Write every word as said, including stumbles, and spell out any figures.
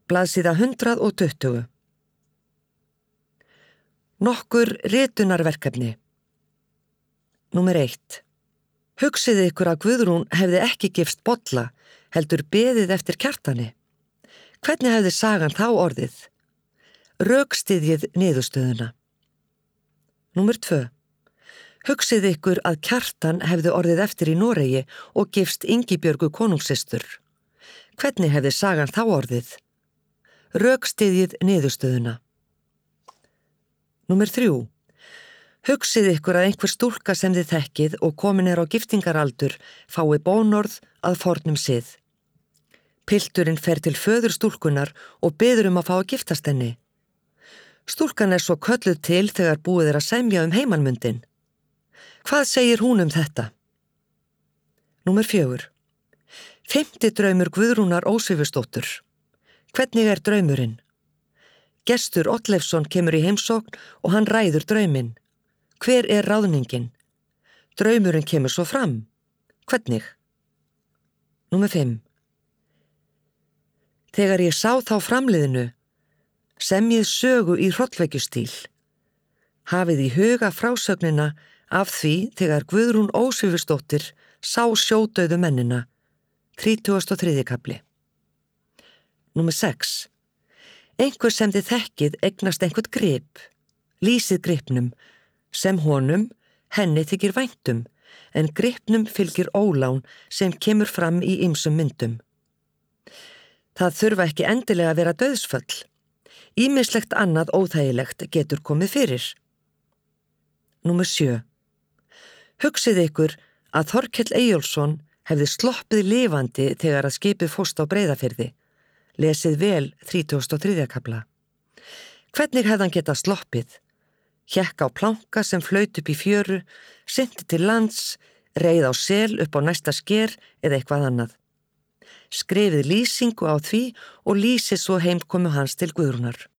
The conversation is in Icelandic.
Blaðsíða hundrað og tuttugu. Nokkur ritunarverkefni. Númer eitt. Hugsið ykkur að Guðrún hefði ekki gifst Bolla, heldur beðið eftir Kjartani. Hvernig hefði sagan þá orðið? Rökstyðjið niðurstöðuna. Númer tvö. Hugsið ykkur að Kjartan hefði orðið eftir í Noregi og gifst Ingibjörgu konungssystur. Hvernig hefði sagan þá orðið? Rökstyðjið niðurstöðuna. Númer þrjú. Hugsið ykkur að einhver stúlka sem þið þekkið og komin er á giftingaraldur fái bónorð að fornum sið. Pilturinn fer til föður stúlkunar og biður um að fá að giftast henni. Stúlkan er svo kölluð til þegar búið er að semja um heimanmundin. Hvað segir hún um þetta? Númer fjögur. Fimmti draumur Guðrúnar Ósvífursdóttur. Hvernig er draumurinn? Gestur Oddleifsson kemur í heimsókn og hann ræður drauminn. Hver er ráðningin? Draumurinn kemur svo fram. Hvernig? Númer fimm. Þegar ég sá þá framliðinu, semjið sögu í hrollvekjustíl. Hafið í huga frásögnina af því þegar Guðrún Ósvífursdóttir sá sjódauðu mennina. þrítugasti og þriðji kafli. Númer sex. Einhver sem þið þekkið eignast einhvern grip. Lýsið gripnum, sem honum, henni þykir væntum, en gripnum fylgir ólán sem kemur fram í ýmsum myndum. Það þurfa ekki endilega að vera dauðsföll. Ýmislegt annað óþægilegt getur komið fyrir. Númer sjö. Hugsið ykkur að Þorkell Eyjólfsson hefði sloppið lifandi þegar að skipið fórst á Breiðafirði. Lesið vel þrítugasta og þriðja kafla. Hvernig hefði hann getað sloppið? Hékk á planka sem flaut upp í fjöru, synti til lands, reið á sel upp á næsta sker eða eitthvað annað. Skrifið lýsingu á því og lýsið svo heimkomu hans til Guðrúnar.